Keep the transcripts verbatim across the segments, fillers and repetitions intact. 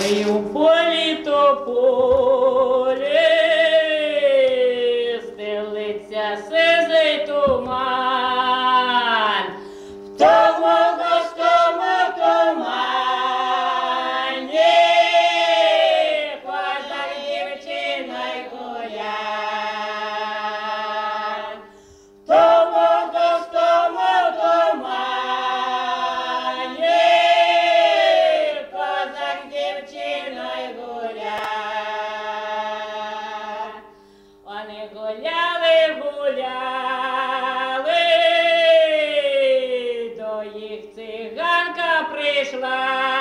Ой, у полі тополі стелиться сизий туман, в тому густому тумані козак дівчиною гуляє. В тому густому тумані козак дівчиною гуляє. Вони гуляли, гуляли, до їх циганка прийшла.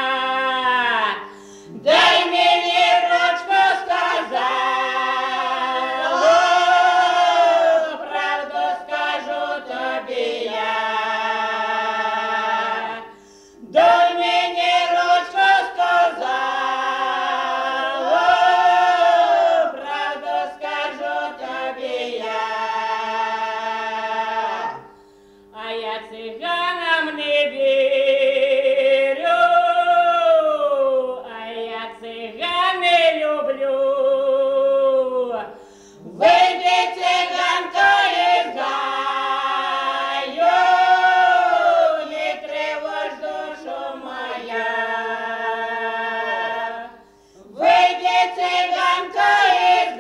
Дай мені ручку, сказала, правду скажу тобі я. Дай мені ручку, сказала, правду скажу тобі я. А я циганам не вірю, а я циган не люблю. Вийди, циганко, із гаю, не тривож душу моя. Вийди, циганко, із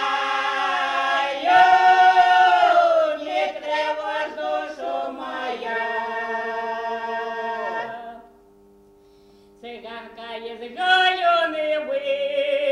гаю, не тривож душу моя. Циганка із гаю не вийде,